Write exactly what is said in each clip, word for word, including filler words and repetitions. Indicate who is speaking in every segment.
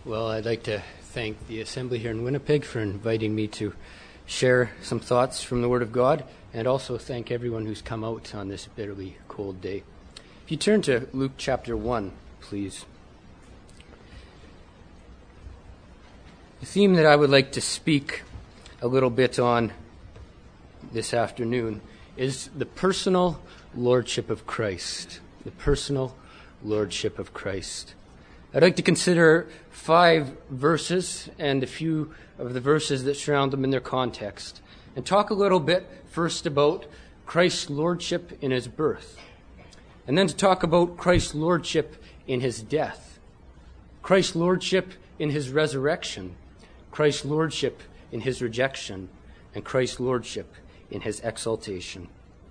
Speaker 1: Well, I'd like to thank the Assembly here in Winnipeg for inviting me to share some thoughts from the Word of God, and also thank everyone who's come out on this bitterly cold day. If you turn to Luke chapter one, please. The theme that I would like to speak a little bit on this afternoon is the personal lordship of Christ. The personal lordship of Christ. I'd like to consider five verses and a few of the verses that surround them in their context, and talk a little bit first about Christ's lordship in his birth, and then to talk about Christ's lordship in his death, Christ's lordship in his resurrection, Christ's lordship in his rejection, and Christ's lordship in his exaltation.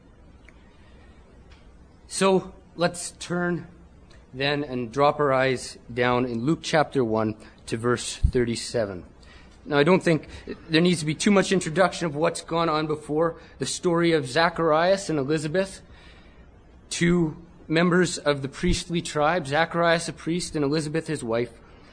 Speaker 1: So let's turn then and drop our eyes down in Luke chapter one to verse thirty-seven. Now, I don't think there needs to be too much introduction of what's gone on before. The story of Zacharias and Elizabeth, two members of the priestly tribe, Zacharias a priest and Elizabeth his wife,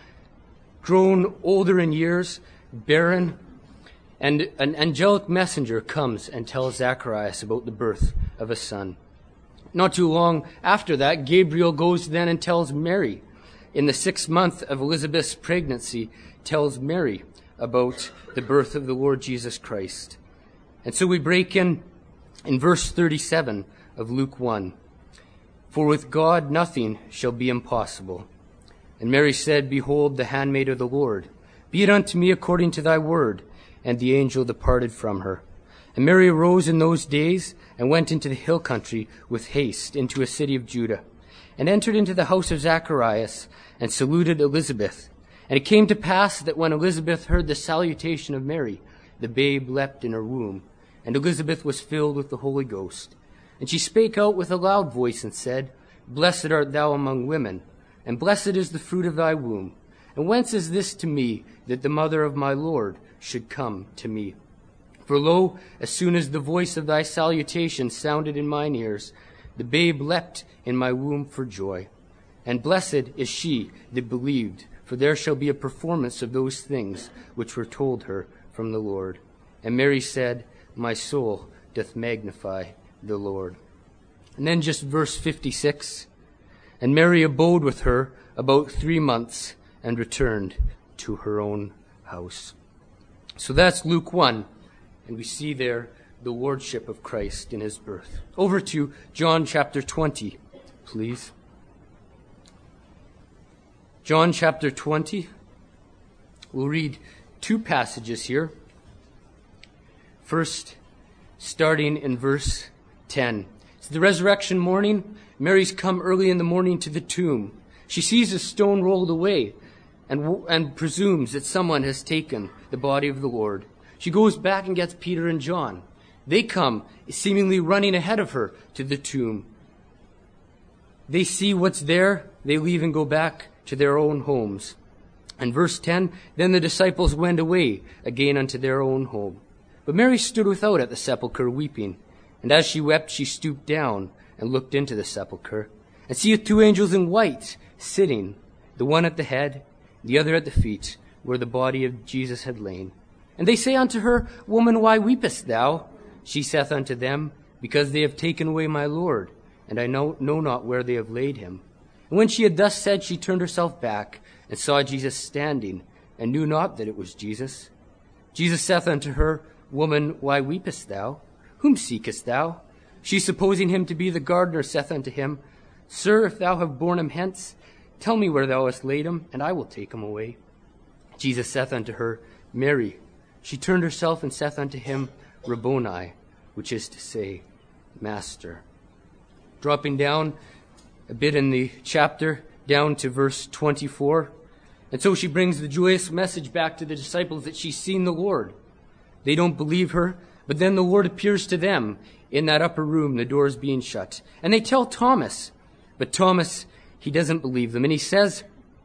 Speaker 1: grown older in years, barren, and an angelic messenger comes and tells Zacharias about the birth of a son. Not too long after that, Gabriel goes then and tells Mary, in the sixth month of Elizabeth's pregnancy, tells Mary about the birth of the Lord Jesus Christ. And so we break in in verse thirty-seven of Luke one. For with God nothing shall be impossible. And Mary said, Behold, the handmaid of the Lord. Be it unto me according to thy word. And the angel departed from her. And Mary arose in those days and went into the hill country with haste into a city of Judah, and entered into the house of Zacharias, and saluted Elizabeth. And it came to pass that when Elizabeth heard the salutation of Mary, the babe leapt in her womb, and Elizabeth was filled with the Holy Ghost. And she spake out with a loud voice and said, Blessed art thou among women, and blessed is the fruit of thy womb. And whence is this to me, that the mother of my Lord should come to me? For lo, as soon as the voice of thy salutation sounded in mine ears, the babe leapt in my womb for joy. And blessed is she that believed, for there shall be a performance of those things which were told her from the Lord. And Mary said, My soul doth magnify the Lord. And then just verse fifty-six. And Mary abode with her about three months, and returned to her own house. So that's Luke one. And we see there the lordship of Christ in his birth. Over to John chapter twenty, please. John chapter twenty. We'll read two passages here. First, starting in verse ten. It's the resurrection morning. Mary's come early in the morning to the tomb. She sees a stone rolled away and, and presumes that someone has taken the body of the Lord. She goes back and gets Peter and John. They come, seemingly running ahead of her to the tomb. They see what's there. They leave and go back to their own homes. And verse ten, Then the disciples went away again unto their own home. But Mary stood without at the sepulchre weeping. And as she wept, she stooped down and looked into the sepulchre, and seeth two angels in white sitting, the one at the head, the other at the feet, where the body of Jesus had lain. And they say unto her, Woman, why weepest thou? She saith unto them, Because they have taken away my Lord, and I know, know not where they have laid him. And when she had thus said, she turned herself back, and saw Jesus standing, and knew not that it was Jesus. Jesus saith unto her, Woman, why weepest thou? Whom seekest thou? She, supposing him to be the gardener, saith unto him, Sir, if thou have borne him hence, tell me where thou hast laid him, and I will take him away. Jesus saith unto her, Mary. She turned herself and saith unto him, Rabboni, which is to say, Master. Dropping down a bit in the chapter, down to verse twenty-four. And so she brings the joyous message back to the disciples that she's seen the Lord. They don't believe her, but then the Lord appears to them in that upper room, the doors being shut. And they tell Thomas, but Thomas, he doesn't believe them. And he says,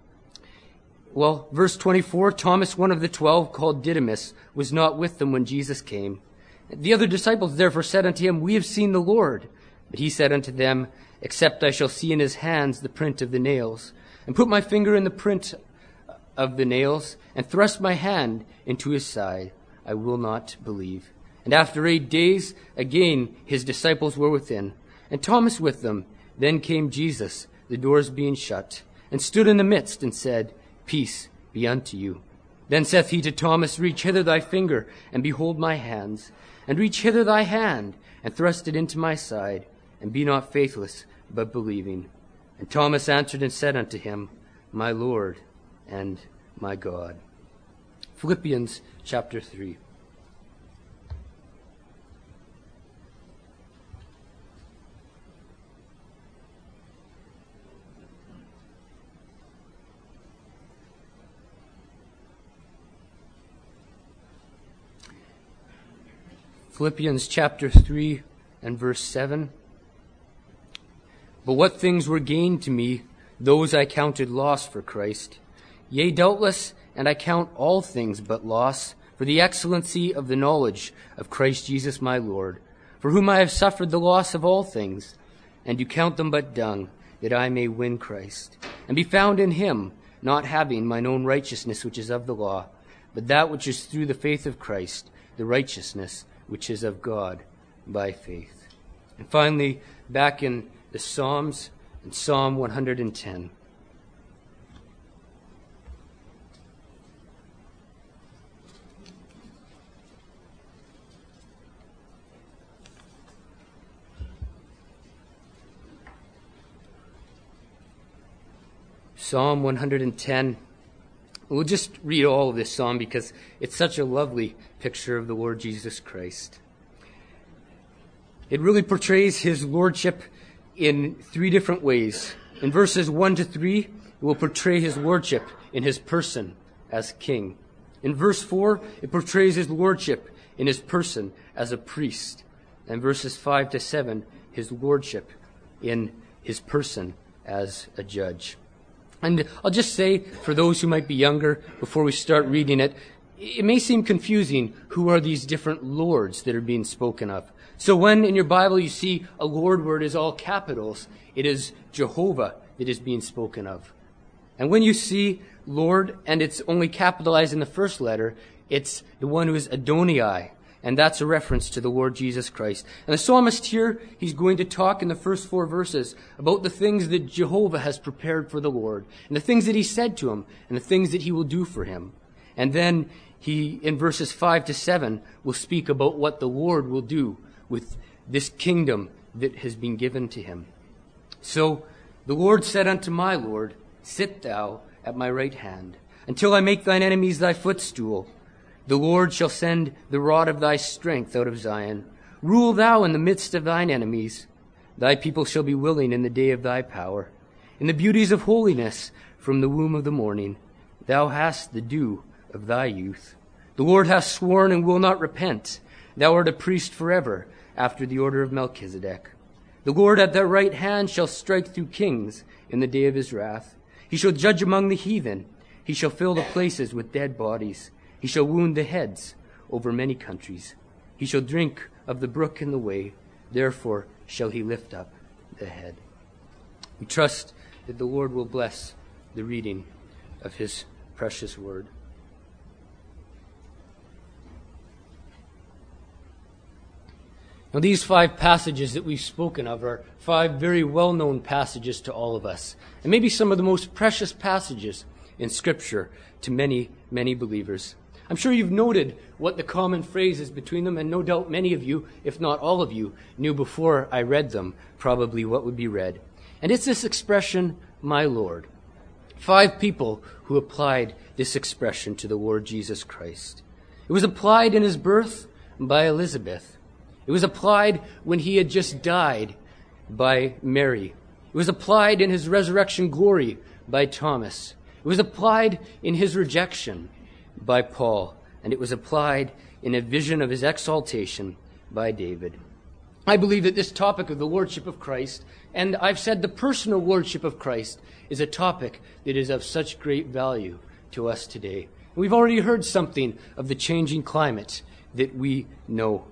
Speaker 1: well, verse twenty-four, Thomas, one of the twelve, called Didymus, was not with them when Jesus came. The other disciples therefore said unto him, We have seen the Lord. But he said unto them, Except I shall see in his hands the print of the nails, and put my finger in the print of the nails and thrust my hand into his side, I will not believe. And after eight days, again his disciples were within, and Thomas with them. Then came Jesus, the doors being shut, and stood in the midst, and said, Peace be unto you. Then saith he to Thomas, Reach hither thy finger, and behold my hands, and reach hither thy hand, and thrust it into my side, and be not faithless, but believing. And Thomas answered and said unto him, My Lord and my God. Philippians chapter three. Philippians chapter three and verse seven. But what things were gained to me, those I counted loss for Christ. Yea, doubtless, and I count all things but loss, for the excellency of the knowledge of Christ Jesus my Lord, for whom I have suffered the loss of all things, and do count them but dung, that I may win Christ, and be found in him, not having mine own righteousness which is of the law, but that which is through the faith of Christ, the righteousness which is of God by faith. And finally, back in the Psalms, in Psalm one hundred ten. Psalm one hundred ten. We'll just read all of this psalm because it's such a lovely picture of the Lord Jesus Christ. It really portrays his lordship in three different ways. In verses one to three, it will portray his lordship in his person as king. In verse four, it portrays his lordship in his person as a priest. And verses five to seven, his lordship in his person as a judge. And I'll just say, for those who might be younger, before we start reading it, it may seem confusing who are these different lords that are being spoken of. So when in your Bible you see a Lord word is all capitals, it is Jehovah that is being spoken of. And when you see Lord and it's only capitalized in the first letter, it's the one who is Adonai. And that's a reference to the Lord Jesus Christ. And the psalmist here, he's going to talk in the first four verses about the things that Jehovah has prepared for the Lord, and the things that he said to him, and the things that he will do for him. And then he, in verses five to seven, will speak about what the Lord will do with this kingdom that has been given to him. So the Lord said unto my Lord, Sit thou at my right hand, until I make thine enemies thy footstool. The Lord shall send the rod of thy strength out of Zion. Rule thou in the midst of thine enemies. Thy people shall be willing in the day of thy power. In the beauties of holiness from the womb of the morning, thou hast the dew of thy youth. The Lord hath sworn and will not repent. Thou art a priest forever, after the order of Melchizedek. The Lord at thy right hand shall strike through kings in the day of his wrath. He shall judge among the heathen. He shall fill the places with dead bodies. He shall wound the heads over many countries. He shall drink of the brook in the way. Therefore shall he lift up the head. We trust that the Lord will bless the reading of his precious word. Now, these five passages that we've spoken of are five very well-known passages to all of us, and maybe some of the most precious passages in Scripture to many, many believers. I'm sure you've noted what the common phrase is between them, and no doubt many of you, if not all of you, knew before I read them probably what would be read. And it's this expression, my Lord. Five people who applied this expression to the Lord Jesus Christ. It was applied in his birth by Elizabeth. It was applied when he had just died by Mary. It was applied in his resurrection glory by Thomas. It was applied in his rejection by Paul, and it was applied in a vision of his exaltation by David. I believe that this topic of the Lordship of Christ, and I've said the personal Lordship of Christ, is a topic that is of such great value to us today. We've already heard something of the changing climate that we know.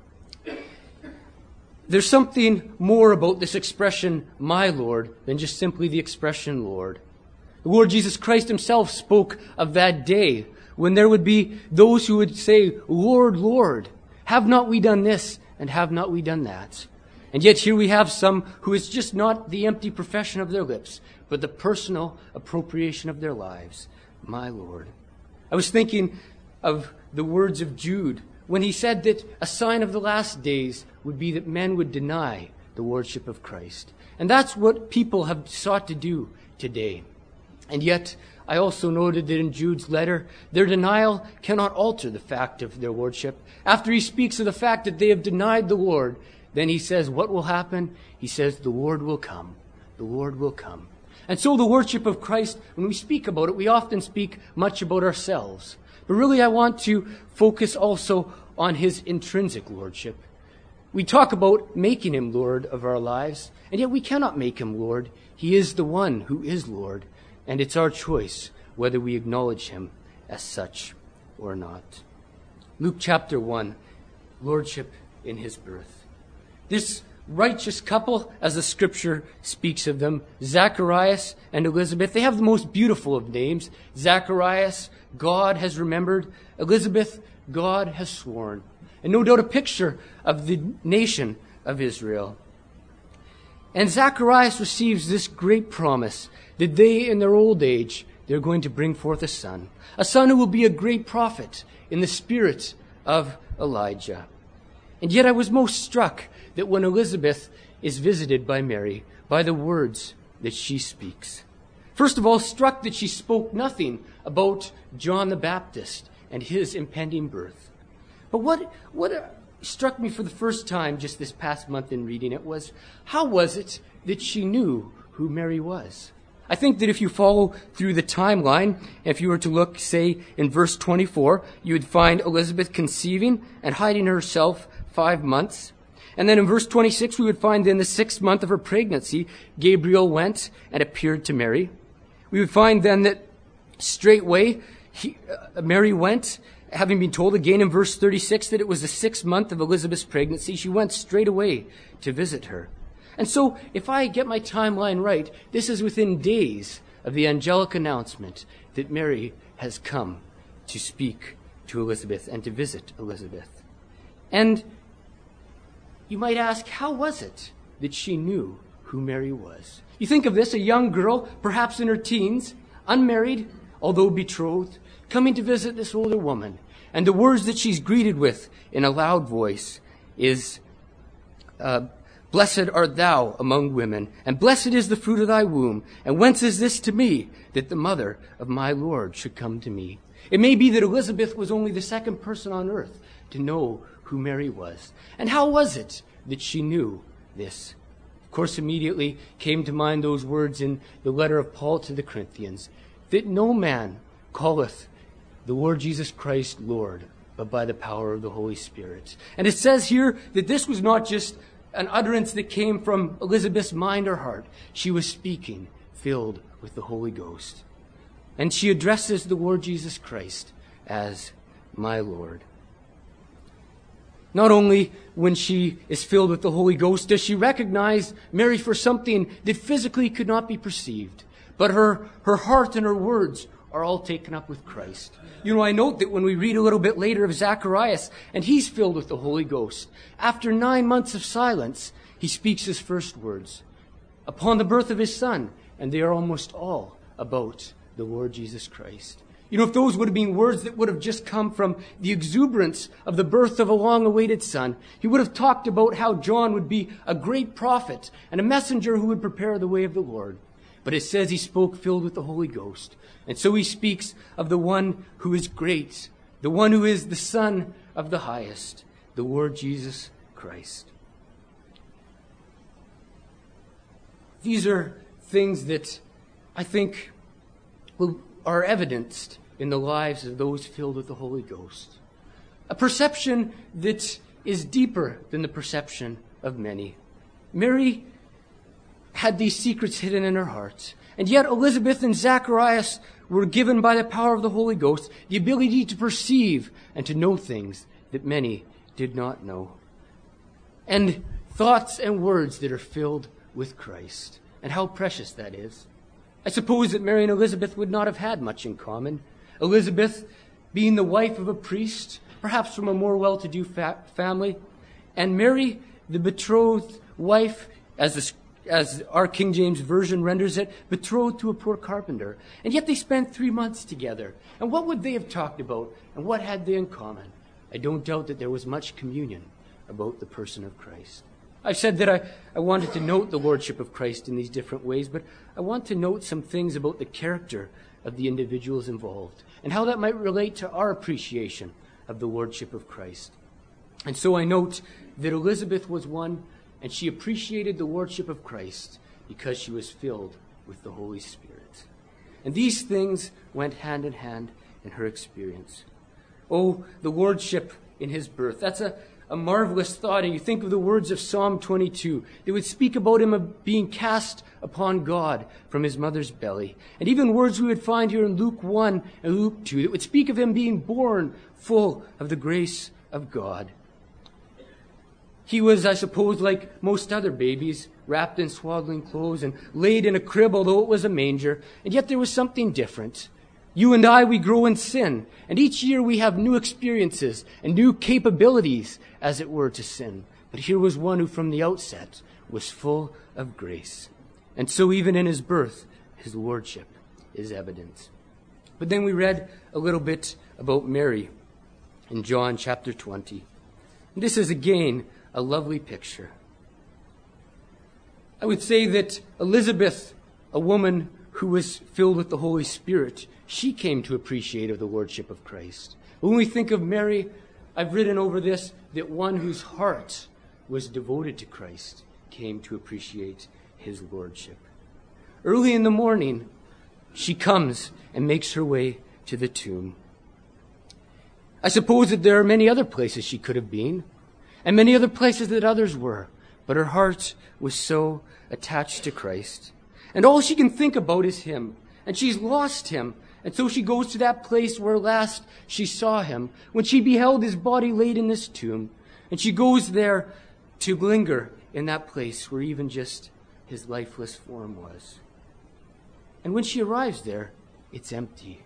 Speaker 1: There's something more about this expression, my Lord, than just simply the expression Lord. The Lord Jesus Christ himself spoke of that day when there would be those who would say, Lord, Lord, have not we done this and have not we done that? And yet here we have some who is just not the empty profession of their lips, but the personal appropriation of their lives. My Lord. I was thinking of the words of Jude when he said that a sign of the last days would be that men would deny the lordship of Christ. And that's what people have sought to do today. And yet, I also noted that in Jude's letter, their denial cannot alter the fact of their lordship. After he speaks of the fact that they have denied the Lord, then he says, what will happen? He says, the Lord will come. The Lord will come. And so the lordship of Christ, when we speak about it, we often speak much about ourselves. But really, I want to focus also on his intrinsic lordship. We talk about making him Lord of our lives, and yet we cannot make him Lord. He is the one who is Lord. And it's our choice whether we acknowledge him as such or not. Luke chapter one, lordship in his birth. This righteous couple, as the scripture speaks of them, Zacharias and Elizabeth, they have the most beautiful of names. Zacharias, God has remembered. Elizabeth, God has sworn. And no doubt a picture of the nation of Israel. And Zacharias receives this great promise that they, in their old age, they're going to bring forth a son. A son who will be a great prophet in the spirit of Elijah. And yet I was most struck that when Elizabeth is visited by Mary, by the words that she speaks. First of all, struck that she spoke nothing about John the Baptist and his impending birth. But what, what struck me for the first time just this past month in reading it was, how was it that she knew who Mary was? I think that if you follow through the timeline, if you were to look, say, in verse twenty-four, you would find Elizabeth conceiving and hiding herself five months. And then in verse twenty-six, we would find in the sixth month of her pregnancy, Gabriel went and appeared to Mary. We would find then that straightway he, uh, Mary went, having been told again in verse thirty-six that it was the sixth month of Elizabeth's pregnancy, she went straight away to visit her. And so, if I get my timeline right, this is within days of the angelic announcement that Mary has come to speak to Elizabeth and to visit Elizabeth. And you might ask, how was it that she knew who Mary was? You think of this, a young girl, perhaps in her teens, unmarried, although betrothed, coming to visit this older woman. And the words that she's greeted with in a loud voice is, uh, Blessed art thou among women, and blessed is the fruit of thy womb. And whence is this to me, that the mother of my Lord should come to me? It may be that Elizabeth was only the second person on earth to know who Mary was. And how was it that she knew this? Of course, immediately came to mind those words in the letter of Paul to the Corinthians, that no man calleth the Lord Jesus Christ Lord, but by the power of the Holy Spirit. And it says here that this was not just an utterance that came from Elizabeth's mind or heart. She was speaking, filled with the Holy Ghost. And she addresses the Lord Jesus Christ as my Lord. Not only when she is filled with the Holy Ghost does she recognize Mary for something that physically could not be perceived, but her, her heart and her words are all taken up with Christ. You know, I note that when we read a little bit later of Zacharias, and he's filled with the Holy Ghost, after nine months of silence, he speaks his first words upon the birth of his son, and they are almost all about the Lord Jesus Christ. You know, if those would have been words that would have just come from the exuberance of the birth of a long-awaited son, he would have talked about how John would be a great prophet and a messenger who would prepare the way of the Lord. But it says he spoke filled with the Holy Ghost. And so he speaks of the one who is great, the one who is the Son of the highest, the Lord Jesus Christ. These are things that I think will, are evidenced in the lives of those filled with the Holy Ghost. A perception that is deeper than the perception of many. Mary had these secrets hidden in her heart. And yet Elizabeth and Zacharias were given by the power of the Holy Ghost the ability to perceive and to know things that many did not know. And thoughts and words that are filled with Christ. And how precious that is. I suppose that Mary and Elizabeth would not have had much in common. Elizabeth being the wife of a priest, perhaps from a more well-to-do fa- family, and Mary, the betrothed wife, as the as our King James Version renders it, betrothed to a poor carpenter. And yet they spent three months together. And what would they have talked about? And what had they in common? I don't doubt that there was much communion about the person of Christ. I've said that I, I wanted to note the Lordship of Christ in these different ways, but I want to note some things about the character of the individuals involved and how that might relate to our appreciation of the Lordship of Christ. And so I note that Elizabeth was one, and she appreciated the Lordship of Christ because she was filled with the Holy Spirit. And these things went hand in hand in her experience. Oh, the Lordship in his birth. That's a, a marvelous thought. And you think of the words of Psalm twenty-two. They would speak about him being cast upon God from his mother's belly. And even words we would find here in Luke one and Luke two that would speak of him being born full of the grace of God. He was, I suppose, like most other babies, wrapped in swaddling clothes and laid in a crib, although it was a manger. And yet there was something different. You and I, we grow in sin. And each year we have new experiences and new capabilities, as it were, to sin. But here was one who from the outset was full of grace. And so even in his birth, his lordship is evident. But then we read a little bit about Mary in John chapter twenty. And this is again a lovely picture. I would say that Elizabeth, a woman who was filled with the Holy Spirit, she came to appreciate of the Lordship of Christ. When we think of Mary, I've written over this that one whose heart was devoted to Christ came to appreciate his Lordship. Early in the morning, she comes and makes her way to the tomb. I suppose that there are many other places she could have been, and many other places that others were, but her heart was so attached to Christ. And all she can think about is him, and she's lost him. And so she goes to that place where last she saw him, when she beheld his body laid in this tomb. And she goes there to linger in that place where even just his lifeless form was. And when she arrives there, it's empty.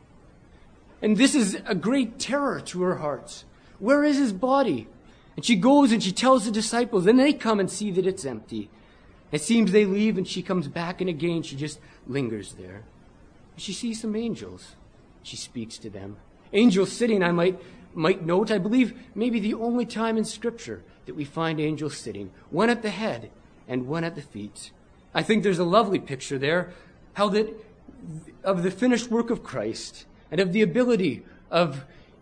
Speaker 1: And this is a great terror to her heart. Where is his body? And she goes and she tells the disciples, and they come and see that it's empty. It seems they leave, and she comes back, and again she just lingers there. She sees some angels. She speaks to them. Angels sitting, I might might note, I believe maybe the only time in Scripture that we find angels sitting, one at the head and one at the feet. I think there's a lovely picture there, how that of the finished work of Christ and of the ability of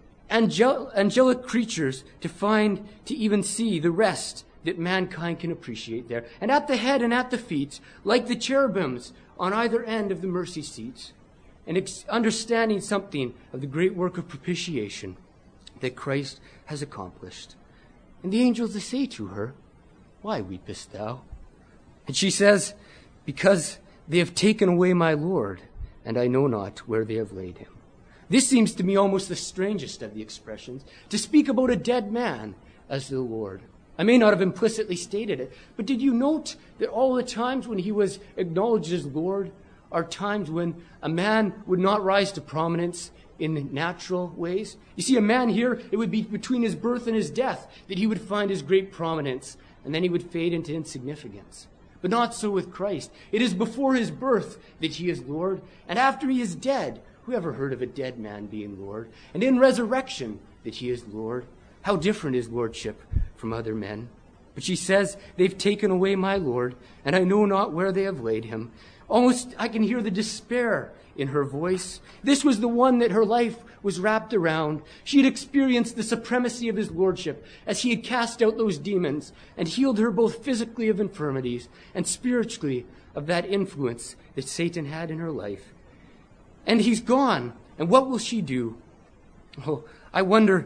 Speaker 1: Angel, angelic creatures to find, to even see the rest that mankind can appreciate there. And at the head and at the feet, like the cherubims on either end of the mercy seats, and ex- understanding something of the great work of propitiation that Christ has accomplished. And the angels, they say to her, "Why weepest thou?" And she says, "Because they have taken away my Lord, and I know not where they have laid him." This seems to me almost the strangest of the expressions, to speak about a dead man as the Lord. I may not have implicitly stated it, but did you note that all the times when he was acknowledged as Lord are times when a man would not rise to prominence in natural ways? You see, a man here, it would be between his birth and his death that he would find his great prominence, and then he would fade into insignificance. But not so with Christ. It is before his birth that he is Lord, and after he is dead, who ever heard of a dead man being Lord? And in resurrection that he is Lord. How different is lordship from other men. But she says, "They've taken away my Lord, and I know not where they have laid him." Almost I can hear the despair in her voice. This was the one that her life was wrapped around. She had experienced the supremacy of his lordship as he had cast out those demons and healed her both physically of infirmities and spiritually of that influence that Satan had in her life. And he's gone. And what will she do? Oh, I wonder,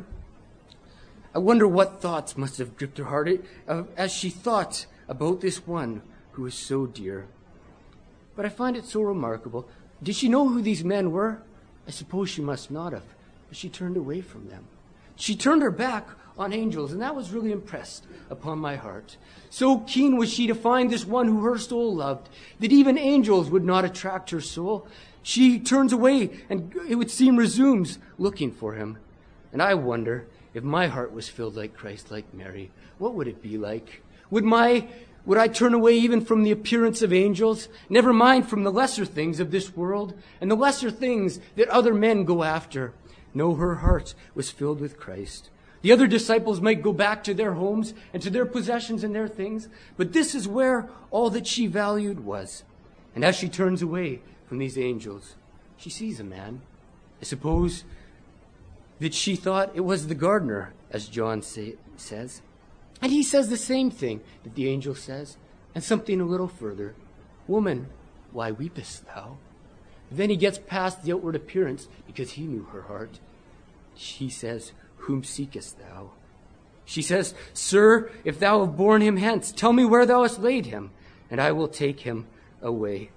Speaker 1: I wonder what thoughts must have gripped her heart as she thought about this one who was so dear. But I find it so remarkable. Did she know who these men were? I suppose she must not have. But she turned away from them. She turned her back on angels, and that was really impressed upon my heart. So keen was she to find this one who her soul loved, that even angels would not attract her soul. She turns away and it would seem resumes looking for him. And I wonder if my heart was filled like Christ, like Mary, what would it be like? Would my Would I turn away even from the appearance of angels, never mind from the lesser things of this world and the lesser things that other men go after? No, her heart was filled with Christ. The other disciples might go back to their homes and to their possessions and their things, but this is where all that she valued was. And as she turns away from these angels, she sees a man. I suppose that she thought it was the gardener, as John say, says. And he says the same thing that the angel says, and something a little further. Woman, why weepest thou? Then he gets past the outward appearance because he knew her heart. She says, whom seekest thou? She says, Sir, if thou have borne him hence, tell me where thou hast laid him, and I will take him away.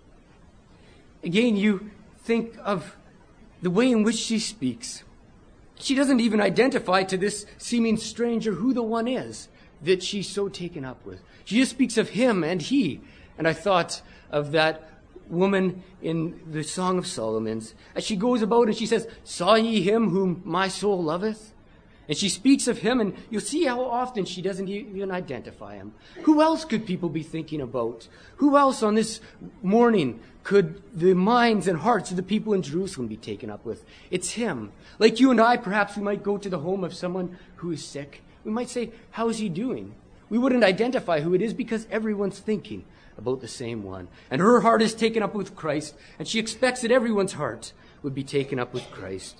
Speaker 1: Again, you think of the way in which she speaks. She doesn't even identify to this seeming stranger who the one is that she's so taken up with. She just speaks of him and he. And I thought of that woman in the Song of Solomon's as she goes about and she says, Saw ye him whom my soul loveth? And she speaks of him, and you'll see how often she doesn't even identify him. Who else could people be thinking about? Who else on this morning could the minds and hearts of the people in Jerusalem be taken up with? It's him. Like you and I, perhaps we might go to the home of someone who is sick. We might say, how is he doing? We wouldn't identify who it is because everyone's thinking about the same one. And her heart is taken up with Christ, and she expects that everyone's heart would be taken up with Christ.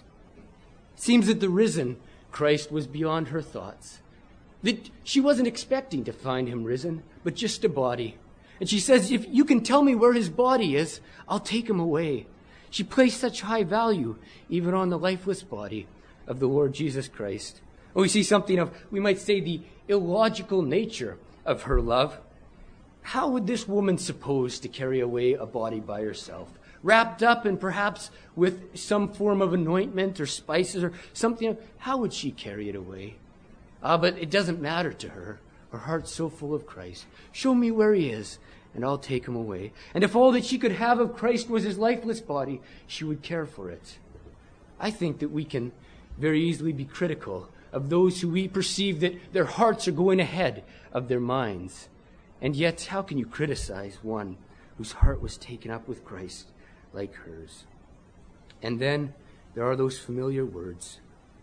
Speaker 1: It seems that the risen Christ was beyond her thoughts. That she wasn't expecting to find him risen, but just a body. And she says, if you can tell me where his body is, I'll take him away. She placed such high value even on the lifeless body of the Lord Jesus Christ. Oh, we see something of, we might say, the illogical nature of her love. How would this woman suppose to carry away a body by herself? Wrapped up and perhaps with some form of anointment or spices or something. How would she carry it away? Ah, but it doesn't matter to her. Her heart's so full of Christ. Show me where he is, and I'll take him away. And if all that she could have of Christ was his lifeless body, she would care for it. I think that we can very easily be critical of those who we perceive that their hearts are going ahead of their minds. And yet, how can you criticize one whose heart was taken up with Christ like hers? And then there are those familiar words,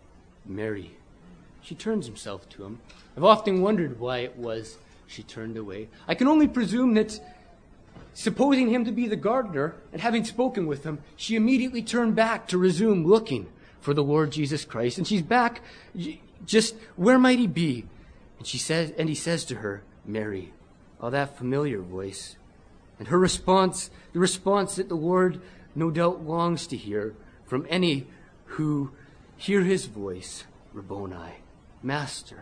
Speaker 1: Mary. She turns herself to him. I've often wondered why it was she turned away. I can only presume that, supposing him to be the gardener and having spoken with him, she immediately turned back to resume looking for the Lord Jesus Christ. And she's back, just where might he be? And she says, and he says to her, Mary. Oh, that familiar voice. And her response, the response that the Lord no doubt longs to hear from any who hear his voice, Rabboni, Master.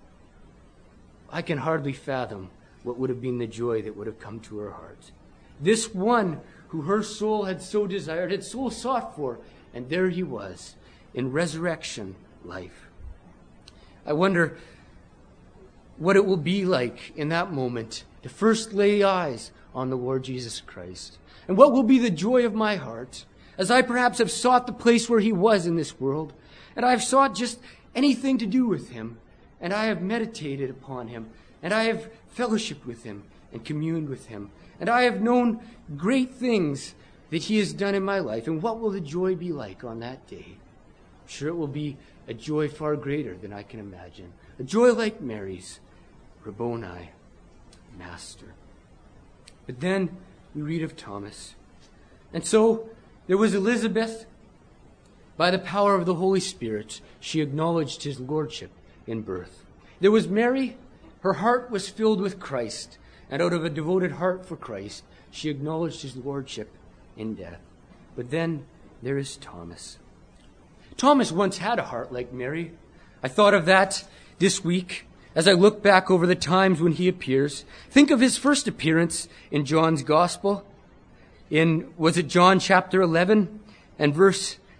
Speaker 1: I can hardly fathom what would have been the joy that would have come to her heart. This one who her soul had so desired, had so sought for, and there he was in resurrection life. I wonder what it will be like in that moment to first lay eyes on the Lord Jesus Christ. And what will be the joy of my heart as I perhaps have sought the place where he was in this world, and I have sought just anything to do with him, and I have meditated upon him, and I have fellowshiped with him and communed with him, and I have known great things that he has done in my life. And what will the joy be like on that day? I'm sure it will be a joy far greater than I can imagine. A joy like Mary's, Rabboni, Master. But then we read of Thomas. And so there was Elizabeth. By the power of the Holy Spirit, she acknowledged his lordship in birth. There was Mary. Her heart was filled with Christ. And out of a devoted heart for Christ, she acknowledged his lordship in death. But then there is Thomas. Thomas once had a heart like Mary. I thought of that this week as I look back over the times when he appears. Think of his first appearance in John's Gospel. In, was it John chapter eleven and verse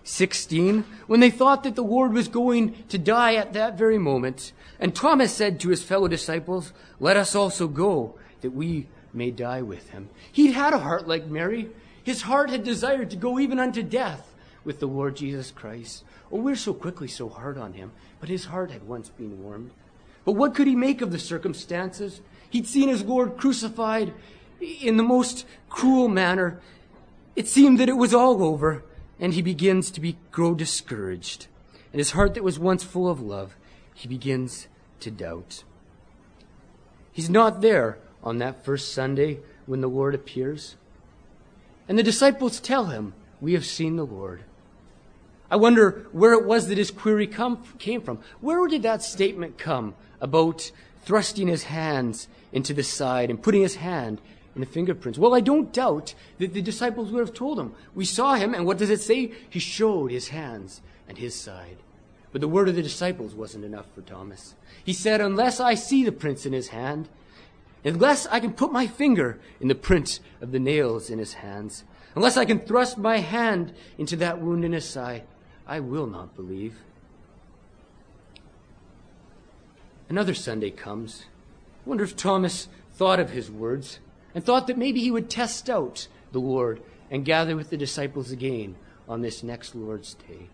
Speaker 1: sixteen, when they thought that the Lord was going to die at that very moment, and Thomas said to his fellow disciples, "Let us also go, that we may die with him." He'd had a heart like Mary. His heart had desired to go even unto death with the Lord Jesus Christ. Oh, we're so quickly so hard on him, but his heart had once been warmed. But what could he make of the circumstances? He'd seen his Lord crucified in the most cruel manner. It seemed that it was all over, and he begins to be, grow discouraged. And his heart that was once full of love, he begins to doubt. He's not there on that first Sunday when the Lord appears. And the disciples tell him, "We have seen the Lord." I wonder where it was that his query come, came from. Where did that statement come about thrusting his hands into the side and putting his hand in the fingerprints? Well, I don't doubt that the disciples would have told him. We saw him, and what does it say? He showed his hands and his side. But the word of the disciples wasn't enough for Thomas. He said, "Unless I see the prints in his hand, unless I can put my finger in the print of the nails in his hands, unless I can thrust my hand into that wound in his side, I will not believe." Another Sunday comes. I wonder if Thomas thought of his words and thought that maybe he would test out the Lord and gather with the disciples again on this next Lord's Day.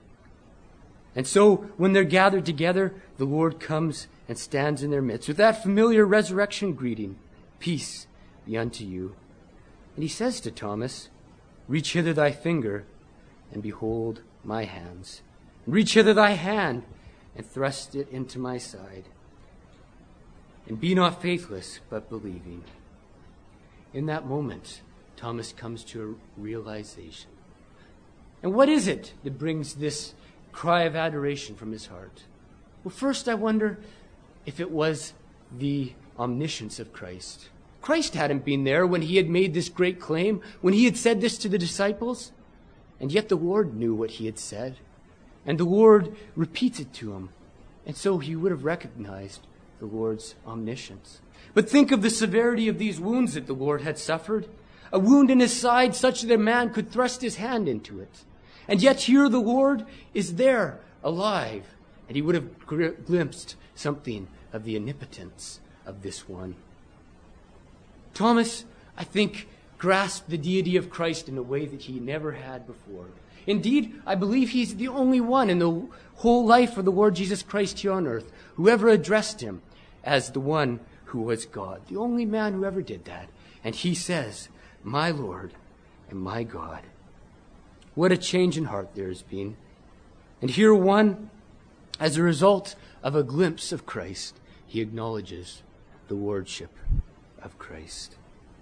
Speaker 1: And so when they're gathered together, the Lord comes and stands in their midst with that familiar resurrection greeting, "Peace be unto you." And he says to Thomas, "Reach hither thy finger, and behold my hands. Reach hither thy hand, and thrust it into my side. And be not faithless, but believing." In that moment, Thomas comes to a realization. And what is it that brings this cry of adoration from his heart? Well, first I wonder if it was the omniscience of Christ. Christ hadn't been there when he had made this great claim, when he had said this to the disciples. And yet the Lord knew what he had said. And the Lord repeats it to him. And so he would have recognized the Lord's omniscience. But think of the severity of these wounds that the Lord had suffered. A wound in his side such that a man could thrust his hand into it. And yet here the Lord is there, alive. And he would have glimpsed something of the omnipotence of this one. Thomas, I think, grasped the deity of Christ in a way that he never had before. Indeed, I believe he's the only one in the whole life of the Lord Jesus Christ here on earth who ever addressed him as the one who was God. The only man who ever did that. And he says, "My Lord and my God." What a change in heart there has been. And here one, as a result of a glimpse of Christ, he acknowledges the lordship of Christ.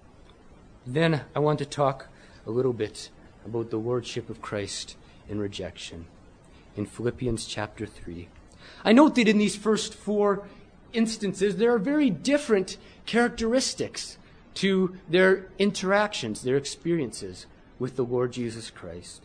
Speaker 1: Then I want to talk a little bit about the lordship of Christ in rejection in Philippians chapter three. I note that in these first four instances, there are very different characteristics to their interactions, their experiences with the Lord Jesus Christ.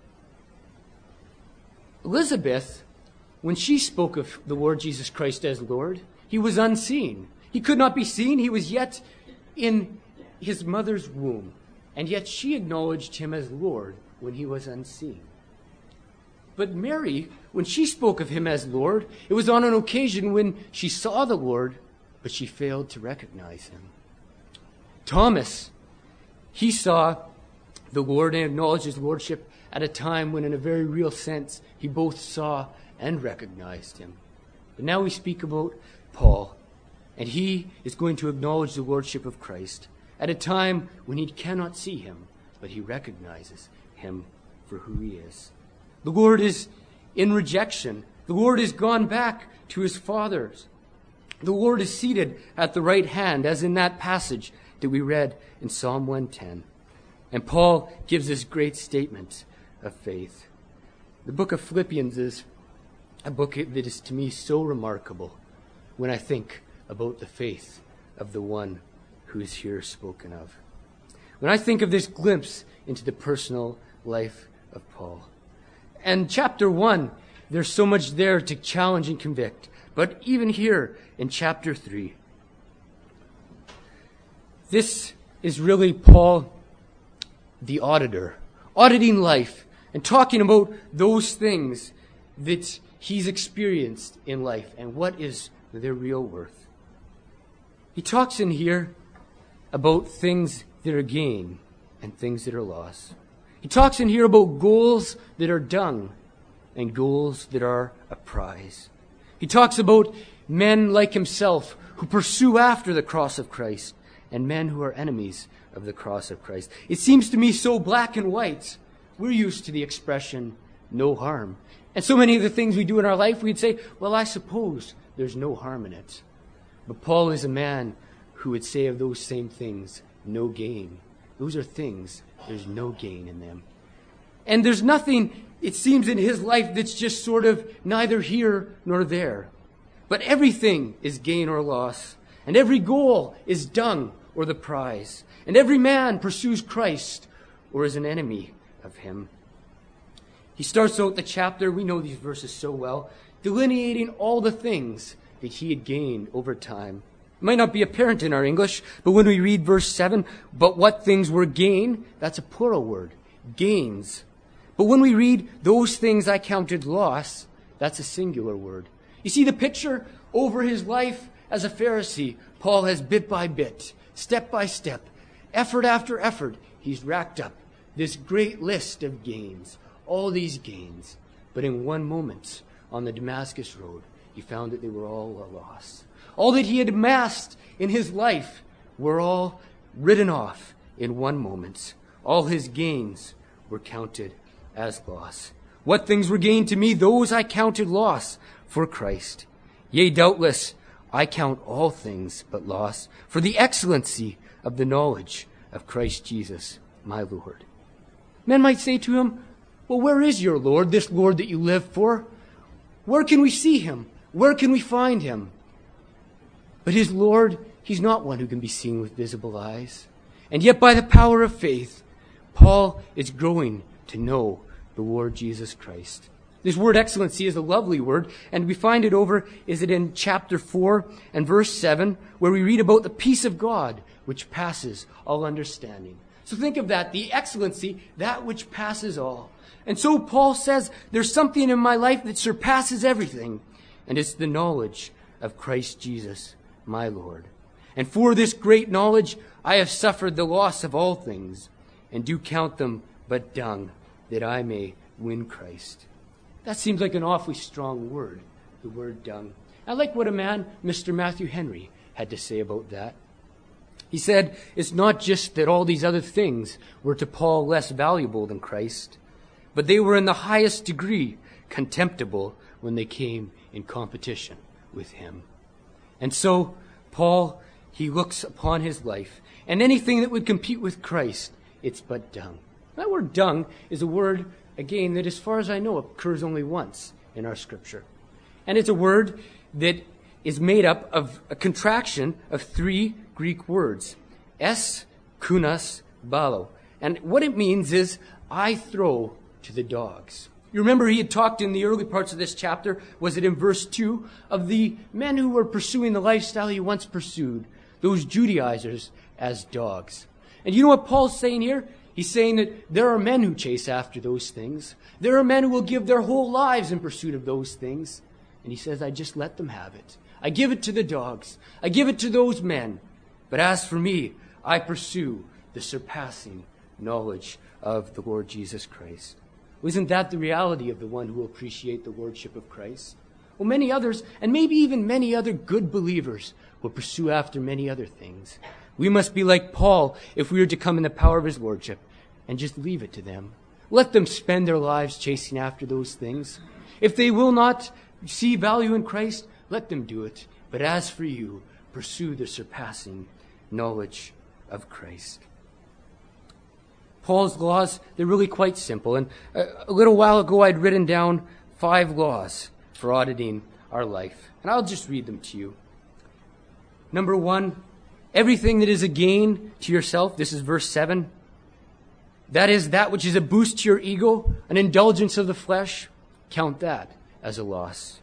Speaker 1: Elizabeth, when she spoke of the Lord Jesus Christ as Lord, he was unseen. He could not be seen. He was yet in his mother's womb. And yet she acknowledged him as Lord when he was unseen. But Mary, when she spoke of him as Lord, it was on an occasion when she saw the Lord, but she failed to recognize him. Thomas, he saw the Lord and acknowledged his lordship at a time when, in a very real sense, he both saw and recognized him. But now we speak about Paul, and he is going to acknowledge the lordship of Christ at a time when he cannot see him, but he recognizes him for who he is. The Lord is in rejection. The Lord has gone back to his fathers. The Lord is seated at the right hand, as in that passage that we read in Psalm one ten. And Paul gives this great statement of faith. The book of Philippians is a book that is to me so remarkable when I think about the faith of the one who is here spoken of. When I think of this glimpse into the personal life of Paul. And chapter one, there's so much there to challenge and convict. But even here in chapter three, this is really Paul, the auditor, auditing life and talking about those things that he's experienced in life and what is their real worth. He talks in here about things that are gain and things that are loss. He talks in here about goals that are dung and goals that are a prize. He talks about men like himself who pursue after the cross of Christ and men who are enemies of the cross of Christ. It seems to me so black and white. We're used to the expression, no harm. And so many of the things we do in our life, we'd say, well, I suppose there's no harm in it. But Paul is a man who would say of those same things, no gain. Those are things, there's no gain in them. And there's nothing, it seems, in his life that's just sort of neither here nor there. But everything is gain or loss. And every goal is dung or the prize. And every man pursues Christ or is an enemy of him. He starts out the chapter, we know these verses so well, delineating all the things that he had gained over time. It might not be apparent in our English, but when we read verse seven, but what things were gain, that's a plural word, gains. But when we read those things I counted loss, that's a singular word. You see the picture over his life as a Pharisee. Paul has bit by bit, step by step, effort after effort, he's racked up this great list of gains, all these gains. But in one moment on the Damascus road, he found that they were all a loss. All that he had amassed in his life were all written off in one moment. All his gains were counted as loss. What things were gained to me, those I counted loss for Christ. Yea, doubtless, I count all things but loss for the excellency of the knowledge of Christ Jesus, my Lord. Men might say to him, well, where is your Lord, this Lord that you live for? Where can we see him? Where can we find him? But his Lord, he's not one who can be seen with visible eyes. And yet by the power of faith, Paul is growing to know the Lord Jesus Christ. This word excellency is a lovely word, and we find it over, is it in chapter four and verse seven, where we read about the peace of God, which passes all understanding. So think of that, the excellency, that which passes all. And so Paul says, there's something in my life that surpasses everything, and it's the knowledge of Christ Jesus, my Lord. And for this great knowledge, I have suffered the loss of all things, and do count them but dung, that I may win Christ. That seems like an awfully strong word, the word dung. I like what a man, Mister Matthew Henry, had to say about that. He said, it's not just that all these other things were to Paul less valuable than Christ, but they were in the highest degree contemptible when they came in competition with him. And so, Paul, he looks upon his life, and anything that would compete with Christ, it's but dung. That word dung is a word, again, that as far as I know occurs only once in our scripture. And it's a word that is made up of a contraction of three Greek words. Es, kunas, balo. And what it means is, I throw to the dogs. You remember he had talked in the early parts of this chapter, was it in verse two, of the men who were pursuing the lifestyle he once pursued, those Judaizers, as dogs. And you know what Paul's saying here? He's saying that there are men who chase after those things. There are men who will give their whole lives in pursuit of those things. And he says, I just let them have it. I give it to the dogs. I give it to those men. But as for me, I pursue the surpassing knowledge of the Lord Jesus Christ. Isn't that the reality of the one who will appreciate the lordship of Christ? Well, many others, and maybe even many other good believers, will pursue after many other things. We must be like Paul if we are to come in the power of his lordship, and just leave it to them. Let them spend their lives chasing after those things. If they will not see value in Christ, let them do it. But as for you, pursue the surpassing knowledge of Christ. Paul's laws, they're really quite simple. And a little while ago, I'd written down five laws for auditing our life. And I'll just read them to you. Number one, everything that is a gain to yourself, this is verse seven, that is that which is a boost to your ego, an indulgence of the flesh, count that as a loss.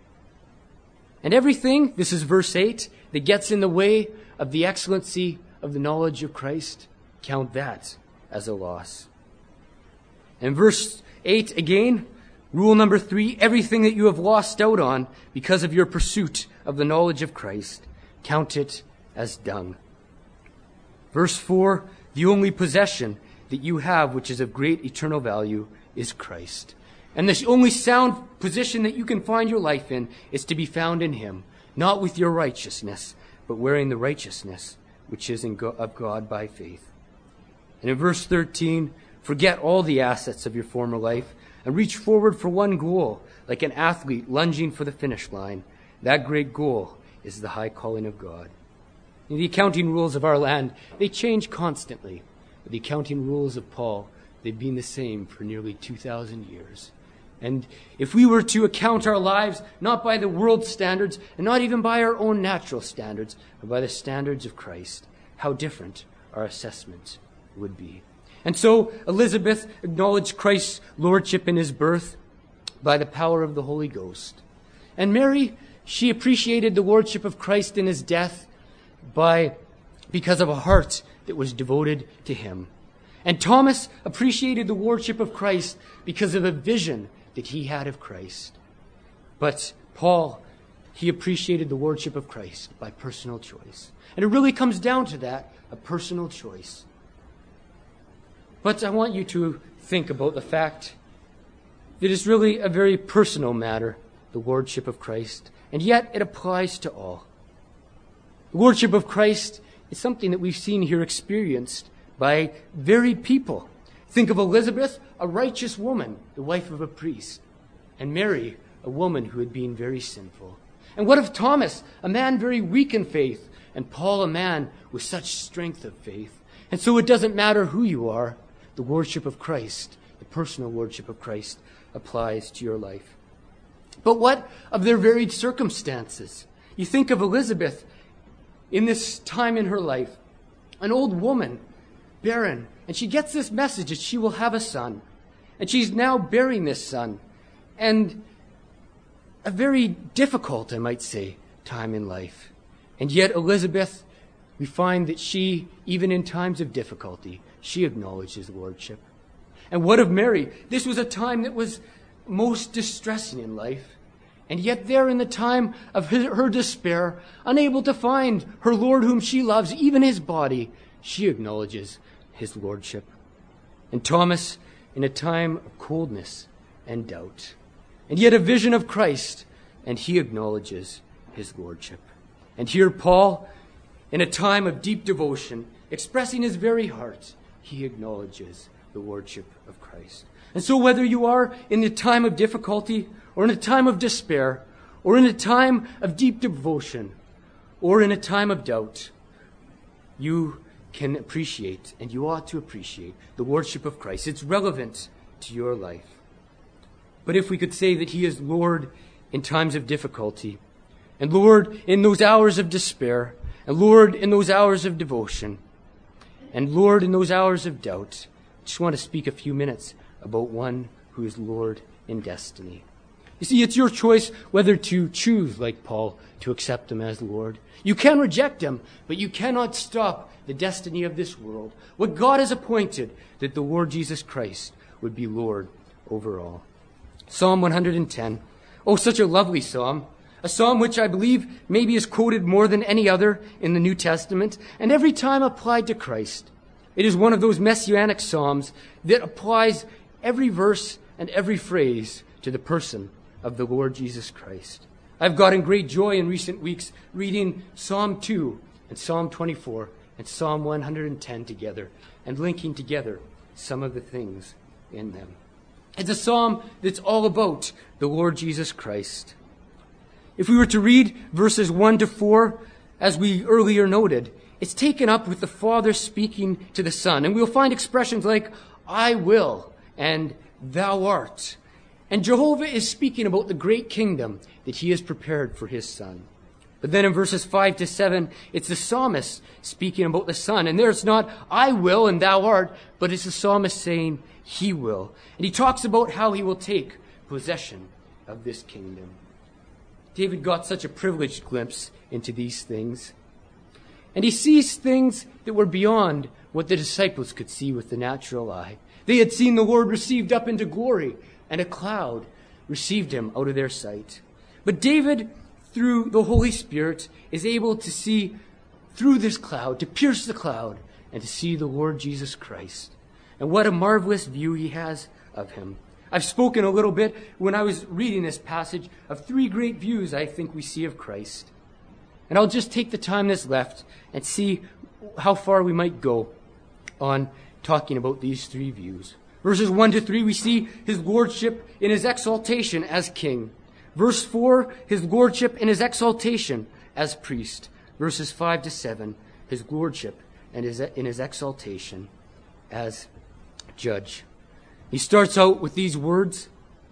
Speaker 1: And everything, this is verse eight, that gets in the way of the excellency of the knowledge of Christ, count that as a loss. And verse eight, again, rule number three, everything that you have lost out on because of your pursuit of the knowledge of Christ, count it as dung. Verse four, the only possession that you have which is of great eternal value is Christ. And the only sound position that you can find your life in is to be found in him, not with your righteousness, but wearing the righteousness which is in go- of God by faith. And in verse thirteen, forget all the assets of your former life and reach forward for one goal, like an athlete lunging for the finish line. That great goal is the high calling of God. And the accounting rules of our land, they change constantly. But the accounting rules of Paul, they've been the same for nearly two thousand years. And if we were to account our lives not by the world's standards and not even by our own natural standards, but by the standards of Christ, how different our assessment would be. And so Elizabeth acknowledged Christ's lordship in his birth by the power of the Holy Ghost. And Mary, she appreciated the lordship of Christ in his death by because of a heart that was devoted to him. And Thomas appreciated the lordship of Christ because of a vision that he had of Christ. But Paul, he appreciated the lordship of Christ by personal choice. And it really comes down to that, a personal choice. But I want you to think about the fact that it's really a very personal matter, the lordship of Christ, and yet it applies to all. The lordship of Christ is something that we've seen here experienced by varied people. Think of Elizabeth, a righteous woman, the wife of a priest, and Mary, a woman who had been very sinful. And what of Thomas, a man very weak in faith, and Paul, a man with such strength of faith? And so it doesn't matter who you are, the lordship of Christ, the personal lordship of Christ, applies to your life. But what of their varied circumstances? You think of Elizabeth in this time in her life, an old woman, barren, and she gets this message that she will have a son. And she's now bearing this son. And a very difficult, I might say, time in life. And yet Elizabeth, we find that she, even in times of difficulty, she acknowledged his lordship. And what of Mary? This was a time that was most distressing in life. And yet there in the time of her, her despair, unable to find her Lord whom she loves, even his body, she acknowledges his lordship. And Thomas, in a time of coldness and doubt, and yet a vision of Christ, and he acknowledges his lordship. And here Paul, in a time of deep devotion, expressing his very heart, he acknowledges the lordship of Christ. And so whether you are in a time of difficulty, or in a time of despair, or in a time of deep devotion, or in a time of doubt, you can appreciate, and you ought to appreciate, the lordship of Christ. It's relevant to your life. But if we could say that he is Lord in times of difficulty, and Lord in those hours of despair, and Lord in those hours of devotion, and Lord in those hours of doubt, I just want to speak a few minutes about one who is Lord in destiny. You see, it's your choice whether to choose, like Paul, to accept him as Lord. You can reject him, but you cannot stop the destiny of this world. What God has appointed, that the Lord Jesus Christ would be Lord over all. Psalm one hundred ten. Oh, such a lovely psalm. A psalm which I believe maybe is quoted more than any other in the New Testament, and every time applied to Christ. It is one of those messianic psalms that applies every verse and every phrase to the person of the Lord Jesus Christ. I've gotten great joy in recent weeks reading Psalm two and Psalm twenty-four and Psalm one hundred ten together and linking together some of the things in them. It's a psalm that's all about the Lord Jesus Christ. If we were to read verses one to four, as we earlier noted, it's taken up with the Father speaking to the Son. And we'll find expressions like, I will, and thou art. And Jehovah is speaking about the great kingdom that he has prepared for his Son. But then in verses five to seven, it's the psalmist speaking about the Son. And there's not, I will and thou art, but it's the psalmist saying, he will. And he talks about how he will take possession of this kingdom. David got such a privileged glimpse into these things. And he sees things that were beyond what the disciples could see with the natural eye. They had seen the Lord received up into glory, and a cloud received him out of their sight. But David, through the Holy Spirit, is able to see through this cloud, to pierce the cloud, and to see the Lord Jesus Christ. And what a marvelous view he has of him. I've spoken a little bit when I was reading this passage of three great views I think we see of Christ. And I'll just take the time that's left and see how far we might go on talking about these three views. Verses one to three, we see his lordship in his exaltation as king. Verse four, his lordship in his exaltation as priest. Verses five to seven, his lordship and his, in his exaltation as judge. He starts out with these words.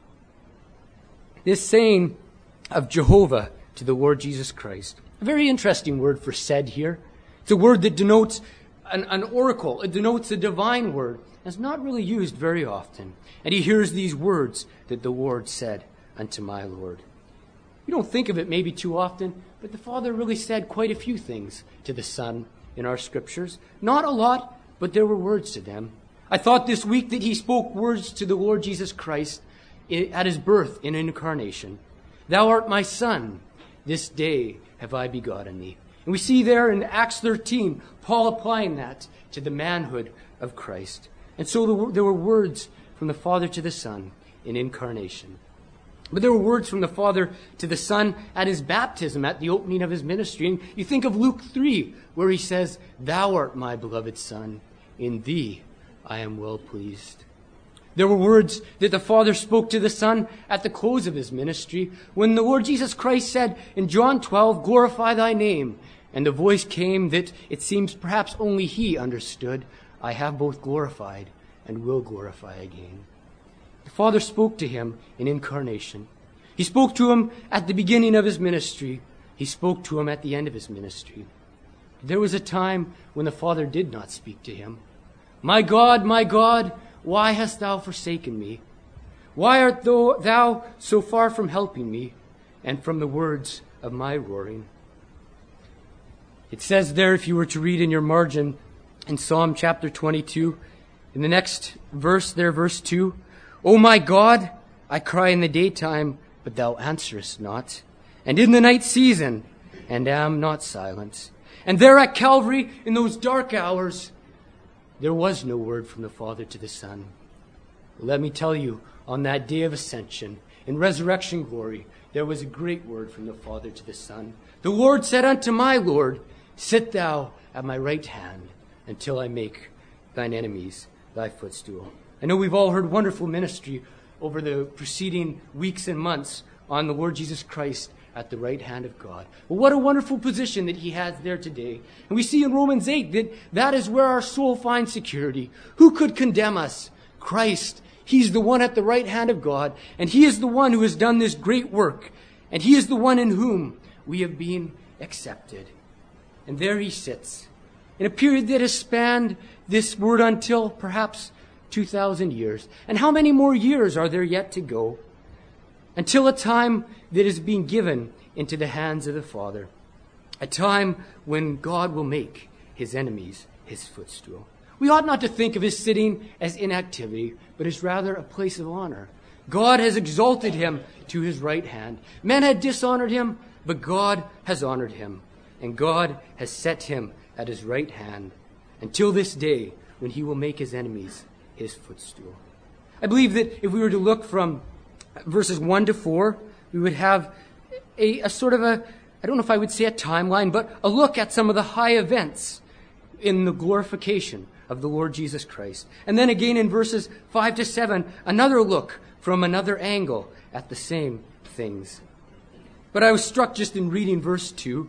Speaker 1: This saying of Jehovah to the Lord Jesus Christ. A very interesting word for said here. It's a word that denotes an, an oracle. It denotes a divine word. It's not really used very often. And he hears these words that the Lord said unto my Lord. We don't think of it maybe too often, but the Father really said quite a few things to the Son in our scriptures. Not a lot, but there were words to them. I thought this week that he spoke words to the Lord Jesus Christ at his birth in incarnation. Thou art my Son, this day have I begotten thee. And we see there in Acts thirteen, Paul applying that to the manhood of Christ. And so there were words from the Father to the Son in incarnation. But there were words from the Father to the Son at his baptism, at the opening of his ministry. And you think of Luke three, where he says, Thou art my beloved Son, in thee I am well pleased. There were words that the Father spoke to the Son at the close of his ministry, when the Lord Jesus Christ said in John twelve, Glorify thy name. And the voice came that it seems perhaps only he understood, I have both glorified and will glorify again. The Father spoke to him in incarnation. He spoke to him at the beginning of his ministry. He spoke to him at the end of his ministry. There was a time when the Father did not speak to him. My God, my God, why hast thou forsaken me? Why art thou, thou so far from helping me and from the words of my roaring? It says there, if you were to read in your margin in Psalm chapter twenty-two, in the next verse there, verse two, O my God, I cry in the daytime, but thou answerest not, and in the night season, and am not silent. And there at Calvary, in those dark hours, there was no word from the Father to the Son. Let me tell you, on that day of ascension, in resurrection glory, there was a great word from the Father to the Son. The Lord said unto my Lord, Sit thou at my right hand, until I make thine enemies thy footstool. I know we've all heard wonderful ministry over the preceding weeks and months on the Lord Jesus Christ at the right hand of God. Well, what a wonderful position that he has there today. And we see in Romans eight that that is where our soul finds security. Who could condemn us? Christ. He's the one at the right hand of God, and he is the one who has done this great work, and he is the one in whom we have been accepted. And there he sits, in a period that has spanned this word until perhaps two thousand years. And how many more years are there yet to go? Until a time that is being given into the hands of the Father. A time when God will make his enemies his footstool. We ought not to think of his sitting as inactivity, but as rather a place of honor. God has exalted him to his right hand. Men had dishonored him, but God has honored him. And God has set him at his right hand until this day when he will make his enemies his footstool. I believe that if we were to look from verses one to four, we would have a, a sort of a, I don't know if I would say a timeline, but a look at some of the high events in the glorification of the Lord Jesus Christ. And then again in verses five to seven, another look from another angle at the same things. But I was struck just in reading verse two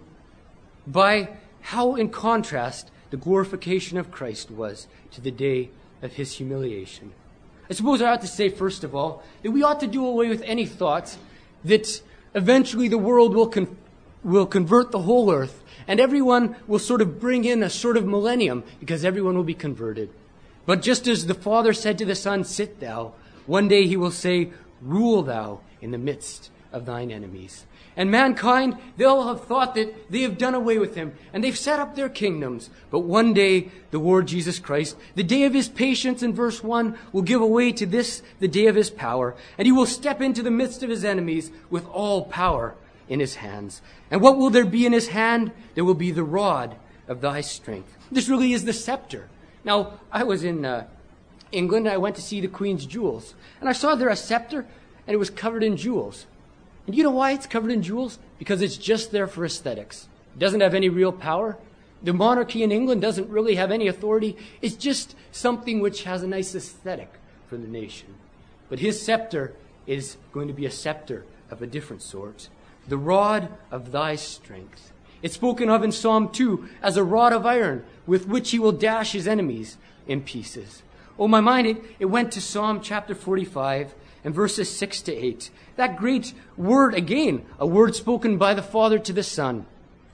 Speaker 1: by how in contrast the glorification of Christ was to the day of his humiliation. I suppose I ought to say, first of all, that we ought to do away with any thoughts that eventually the world will con- will convert the whole earth, and everyone will sort of bring in a sort of millennium, because everyone will be converted. But just as the Father said to the Son, Sit thou, one day he will say, Rule thou in the midst of thine enemies. And mankind, they'll have thought that they have done away with him, and they've set up their kingdoms. But one day, the Lord Jesus Christ, the day of his patience in verse one, will give away to this the day of his power, and he will step into the midst of his enemies with all power in his hands. And what will there be in his hand? There will be the rod of thy strength. This really is the scepter. Now, I was in uh, England, and I went to see the Queen's jewels, and I saw there a scepter, and it was covered in jewels. And you know why it's covered in jewels? Because it's just there for aesthetics. It doesn't have any real power. The monarchy in England doesn't really have any authority. It's just something which has a nice aesthetic for the nation. But his scepter is going to be a scepter of a different sort. The rod of thy strength. It's spoken of in Psalm two as a rod of iron with which he will dash his enemies in pieces. Oh, my mind, it, it went to Psalm chapter forty-five and verses six to eight. That great word again, a word spoken by the Father to the Son.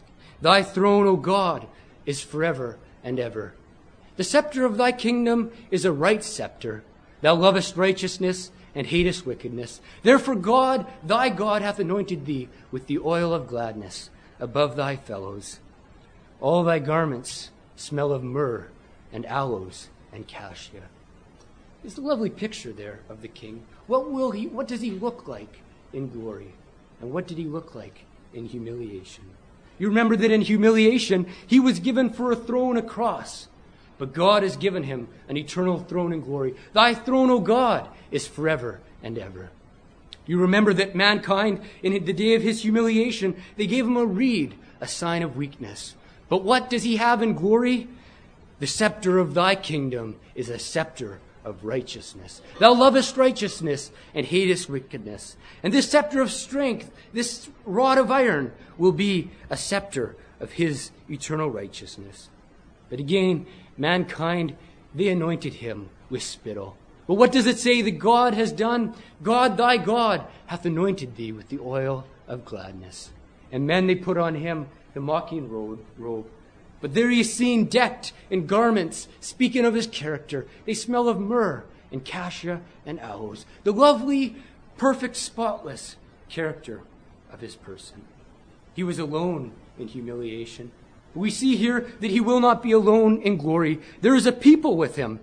Speaker 1: Thy throne, O God, is forever and ever. The scepter of thy kingdom is a right scepter. Thou lovest righteousness and hatest wickedness. Therefore God, thy God, hath anointed thee with the oil of gladness above thy fellows. All thy garments smell of myrrh and aloes and cassia. It's a lovely picture there of the king. What will he, what does he look like in glory? And what did he look like in humiliation? You remember that in humiliation, he was given for a throne a cross. But God has given him an eternal throne in glory. Thy throne, O God, is forever and ever. You remember that mankind, in the day of his humiliation, they gave him a reed, a sign of weakness. But what does he have in glory? The scepter of thy kingdom is a scepter of righteousness. Thou lovest righteousness and hatest wickedness. And this scepter of strength, this rod of iron, will be a scepter of his eternal righteousness. But again, mankind, they anointed him with spittle. But what does it say that God has done? God, thy God, hath anointed thee with the oil of gladness. And men, they put on him the mocking robe. But there he is seen decked in garments, speaking of his character. They smell of myrrh and cassia and aloes. The lovely, perfect, spotless character of his person. He was alone in humiliation. We see here that he will not be alone in glory. There is a people with him.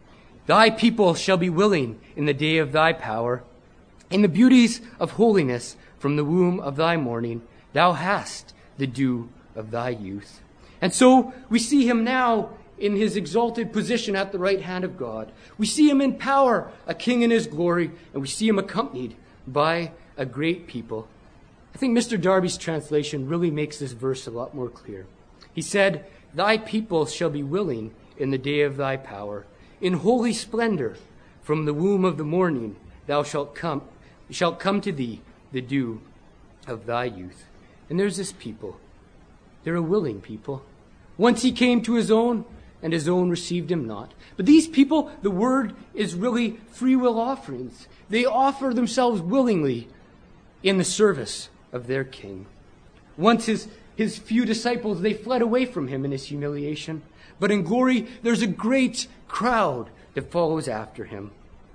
Speaker 1: Thy people shall be willing in the day of thy power. In the beauties of holiness from the womb of thy morning, thou hast the dew of thy youth. And so we see him now in his exalted position at the right hand of God. We see him in power, a king in his glory, and we see him accompanied by a great people. I think Mister Darby's translation really makes this verse a lot more clear. He said, thy people shall be willing in the day of thy power. In holy splendor from the womb of the morning thou shalt come, shalt come to thee the dew of thy youth. And there's this people. They're a willing people. Once he came to his own, and his own received him not. But these people, the word is really free will offerings. They offer themselves willingly in the service of their king. Once his, his few disciples, they fled away from him in his humiliation. But in glory, there's a great crowd that follows after him.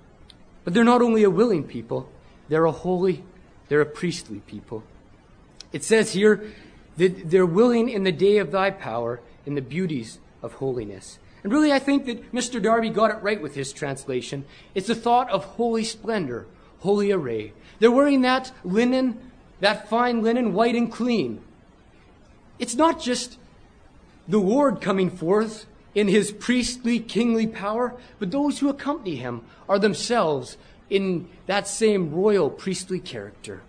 Speaker 1: But they're not only a willing people, they're a holy, they're a priestly people. It says here that they're willing in the day of thy power, in the beauties of holiness. And really, I think that Mister Darby got it right with his translation. It's the thought of holy splendor, holy array. They're wearing that linen, that fine linen, white and clean. It's not just the Lord coming forth in his priestly, kingly power, but those who accompany him are themselves in that same royal, priestly character.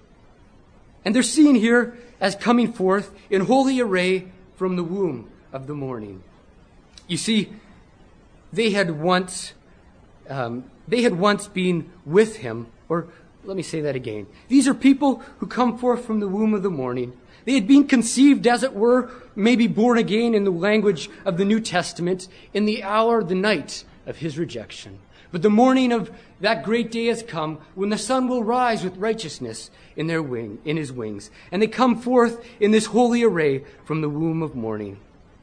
Speaker 1: And they're seen here as coming forth in holy array from the womb of the morning. You see, they had once, um, they had once been with him, or let me say that again. These are people who come forth from the womb of the morning. They had been conceived, as it were, maybe born again in the language of the New Testament, in the hour, the night of his rejection. But the morning of that great day has come when the sun will rise with righteousness in their wing, in his wings. And they come forth in this holy array from the womb of morning.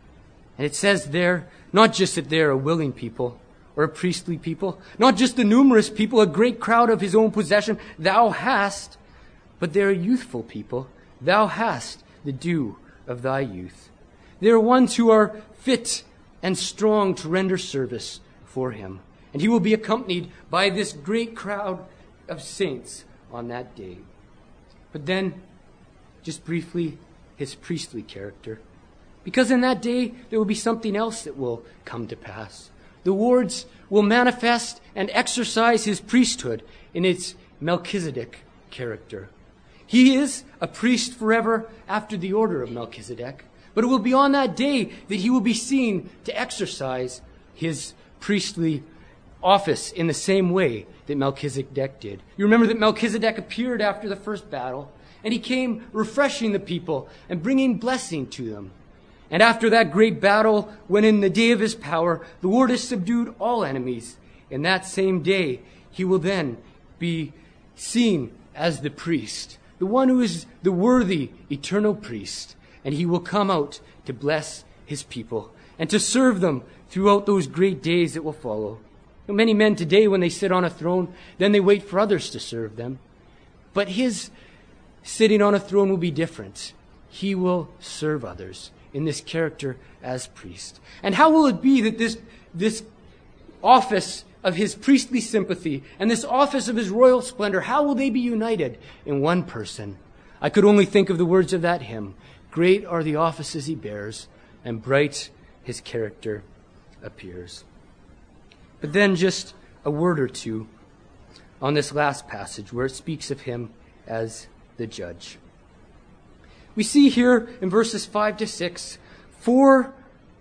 Speaker 1: And it says there, not just that they're a willing people or a priestly people, not just the numerous people, a great crowd of his own possession, thou hast, but they are youthful people. Thou hast the dew of thy youth. They are ones who are fit and strong to render service for him. And he will be accompanied by this great crowd of saints on that day. But then, just briefly, his priestly character. Because in that day, there will be something else that will come to pass. The Lord will manifest and exercise his priesthood in its Melchizedek character. He is a priest forever after the order of Melchizedek, but it will be on that day that he will be seen to exercise his priestly office in the same way that Melchizedek did. You remember that Melchizedek appeared after the first battle, and he came refreshing the people and bringing blessing to them. And after that great battle, when in the day of his power, the Lord has subdued all enemies, in that same day, he will then be seen as the priest, the one who is the worthy eternal priest, and he will come out to bless his people and to serve them throughout those great days that will follow. Many men today, when they sit on a throne, then they wait for others to serve them. But his sitting on a throne will be different. He will serve others in this character as priest. And how will it be that this, this office of his priestly sympathy and this office of his royal splendor, how will they be united in one person? I could only think of the words of that hymn. Great are the offices he bears, and bright his character appears. But then just a word or two on this last passage where it speaks of him as the judge. We see here in verses five to six four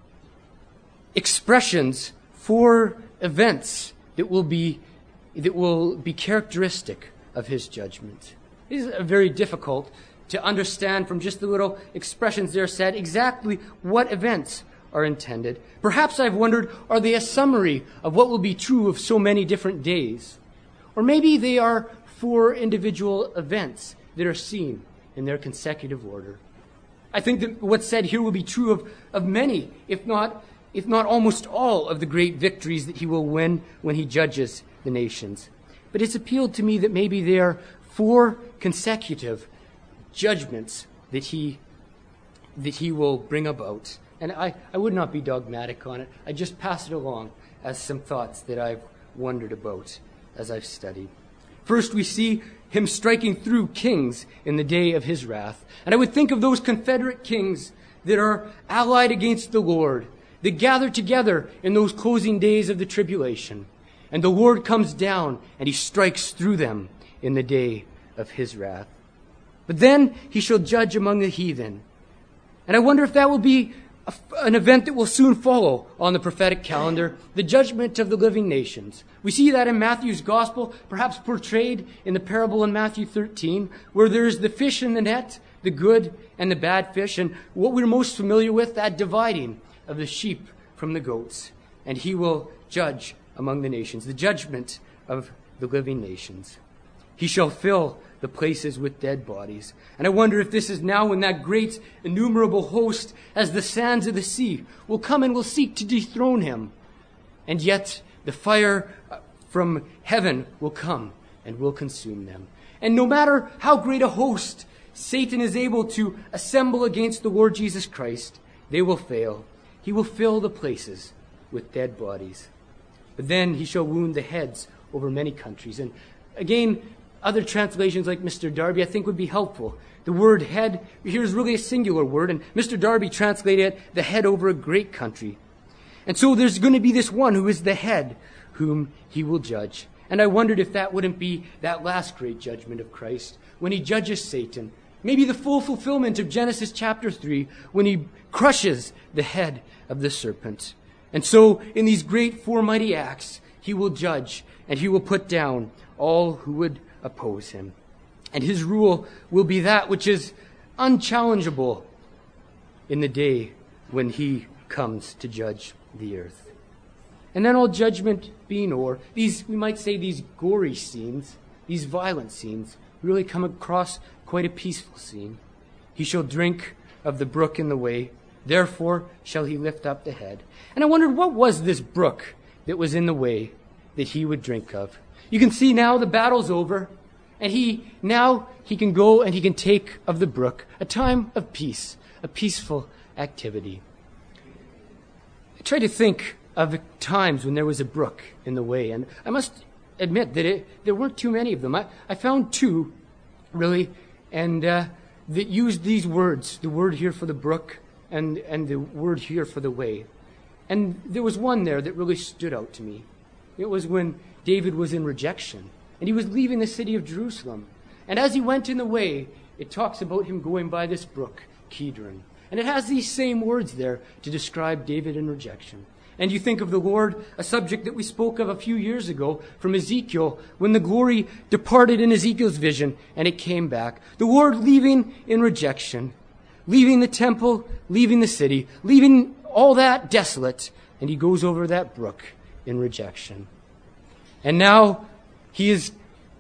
Speaker 1: expressions, four events that will be that will be characteristic of his judgment. It is very difficult to understand from just the little expressions there said exactly what events are intended. Perhaps I've wondered, are they a summary of what will be true of so many different days? Or maybe they are four individual events that are seen in their consecutive order. I think that what's said here will be true of, of many, if not, if not almost all of the great victories that he will win when he judges the nations. But it's appealed to me that maybe they are four consecutive judgments that he, that he will bring about. And I, I would not be dogmatic on it. I just pass it along as some thoughts that I've wondered about as I've studied. First, we see him striking through kings in the day of his wrath. And I would think of those Confederate kings that are allied against the Lord, that gather together in those closing days of the tribulation. And the Lord comes down and he strikes through them in the day of his wrath. But then he shall judge among the heathen. And I wonder if that will be an event that will soon follow on the prophetic calendar, the judgment of the living nations. We see that in Matthew's gospel, perhaps portrayed in the parable in Matthew thirteen, where there's the fish in the net, the good and the bad fish, and what we're most familiar with, that dividing of the sheep from the goats. And he will judge among the nations, the judgment of the living nations. He shall fill the places with dead bodies. And I wonder if this is now when that great innumerable host, as the sands of the sea, will come and will seek to dethrone him. And yet the fire from heaven will come and will consume them. And no matter how great a host Satan is able to assemble against the Lord Jesus Christ, they will fail. He will fill the places with dead bodies. But then he shall wound the heads over many countries. And again, other translations like Mister Darby I think would be helpful. The word head here is really a singular word, and Mister Darby translated it, the head over a great country. And so there's going to be this one who is the head whom he will judge. And I wondered if that wouldn't be that last great judgment of Christ, when he judges Satan. Maybe the full fulfillment of Genesis chapter three, when he crushes the head of the serpent. And so in these great four mighty acts, he will judge and he will put down all who would oppose him. And his rule will be that which is unchallengeable in the day when he comes to judge the earth. And then all judgment being o'er, these, we might say these gory scenes, these violent scenes, really come across quite a peaceful scene. He shall drink of the brook in the way, therefore shall he lift up the head. And I wondered, what was this brook that was in the way that he would drink of? You can see now the battle's over, And he, now he can go and he can take of the brook a time of peace, a peaceful activity. I try to think of times when there was a brook in the way, and I must admit that it, there weren't too many of them. I, I found two, really, and uh, that used these words, the word here for the brook and, and the word here for the way. And there was one there that really stood out to me. It was when David was in rejection, and he was leaving the city of Jerusalem. And as he went in the way, it talks about him going by this brook, Kidron. And it has these same words there to describe David in rejection. And you think of the Lord, a subject that we spoke of a few years ago from Ezekiel, when the glory departed in Ezekiel's vision and it came back. The Lord leaving in rejection, leaving the temple, leaving the city, leaving all that desolate, and he goes over that brook in rejection. And now he has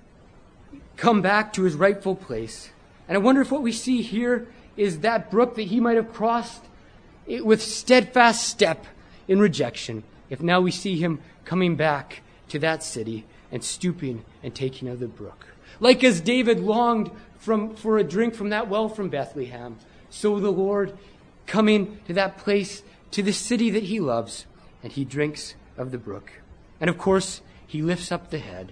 Speaker 1: come back to his rightful place. And I wonder if what we see here is that brook that he might have crossed with steadfast step in rejection, if now we see him coming back to that city and stooping and taking of the brook. Like as David longed from, for a drink from that well from Bethlehem, so the Lord coming to that place, to the city that he loves, and he drinks of the brook. And of course, he lifts up the head.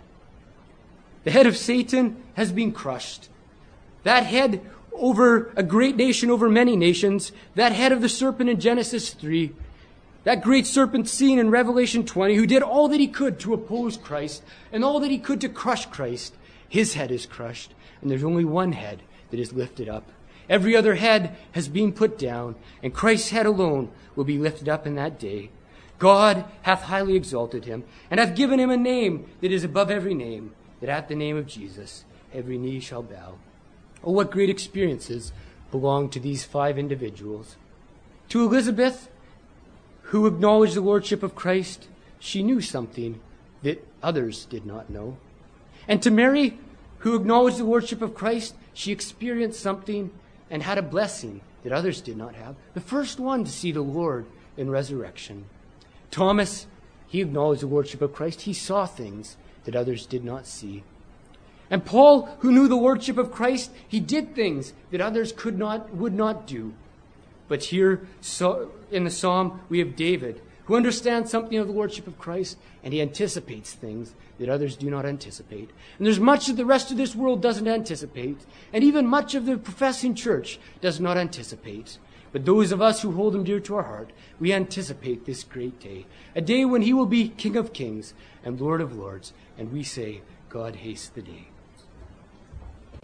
Speaker 1: The head of Satan has been crushed. That head over a great nation, over many nations, that head of the serpent in Genesis three, that great serpent seen in Revelation twenty, who did all that he could to oppose Christ and all that he could to crush Christ, his head is crushed, and there's only one head that is lifted up. Every other head has been put down, and Christ's head alone will be lifted up in that day. God hath highly exalted him, and hath given him a name that is above every name, that at the name of Jesus every knee shall bow. Oh, what great experiences belong to these five individuals. To Elizabeth, who acknowledged the lordship of Christ, she knew something that others did not know. And to Mary, who acknowledged the lordship of Christ, she experienced something and had a blessing that others did not have. The first one to see the Lord in resurrection. Thomas, he acknowledged the lordship of Christ. He saw things that others did not see. And Paul, who knew the lordship of Christ, he did things that others could not, would not do. But here so in the psalm, we have David, who understands something of the lordship of Christ, and he anticipates things that others do not anticipate. And there's much that the rest of this world doesn't anticipate, and even much of the professing church does not anticipate. But those of us who hold him dear to our heart, we anticipate this great day, a day when he will be King of kings and Lord of lords, and we say, God haste the day.